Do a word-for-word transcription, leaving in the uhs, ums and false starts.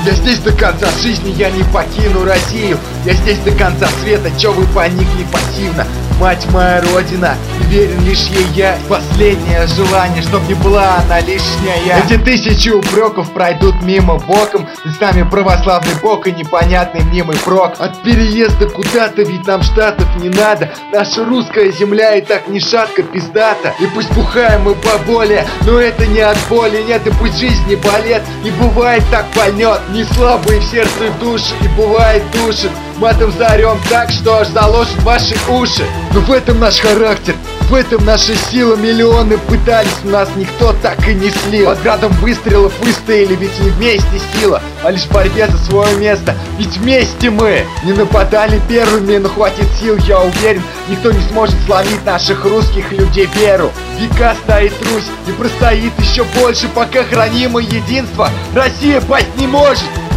Я здесь до конца жизни, я не покину Россию. Я здесь до конца света, чё вы поникли пассивно? Мать моя родина, верен лишь ей я. Последнее желание, чтоб не была она лишняя. Эти тысячи упреков пройдут мимо боком. С нами православный бог и непонятный мнимый прок. От переезда куда-то, ведь нам штатов не надо. Наша русская земля и так ни шатка пиздата. И пусть бухаем мы поболее, но это не от боли, нет. И пусть жизнь не балет, и бывает так пальнет. Не слабые в сердце и в душе, и бывает душит. Матом зарем так, что аж заложит ваши уши. Но в этом наш характер, в этом наша сила. Миллионы пытались, у нас никто так и не слил. Под градом выстрелов выстояли, ведь не вместе сила, а лишь в борьбе за свое место. Ведь вместе мы не нападали первыми, но хватит сил, я уверен, никто не сможет сломить наших русских людей веру. Века стоит Русь и простоит еще больше, пока хранимое единство Россия пасть не может.